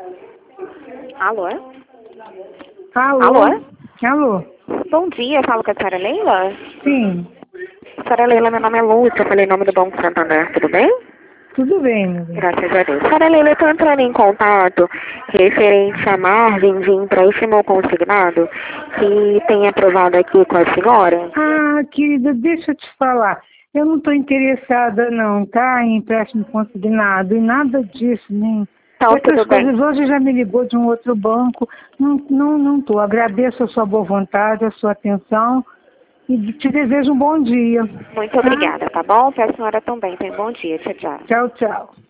Alô? Alô? Alô? Alô? Bom dia, eu falo com a senhora Leila? Sim, Senhora Leila, meu nome é Lúcia, eu falei em nome do Banco Santander, tudo bem? tudo bem, meu bem. Graças a Deus. Senhora Leila, eu estou entrando em contato referente à margem de empréstimo consignado que tem aprovado aqui com a senhora. Ah, querida, deixa eu te falar. Eu não estou interessada não, tá? Em empréstimo consignado, e nada disso, nem... Então, Essas tudo bem. coisas, hoje já me ligou de um outro banco. Não estou. Agradeço a sua boa vontade, a sua atenção e te desejo um bom dia. Muito Tá? obrigada, tá bom? Para a senhora também. Tenha um bom dia. Tchau, tchau. Tchau, tchau.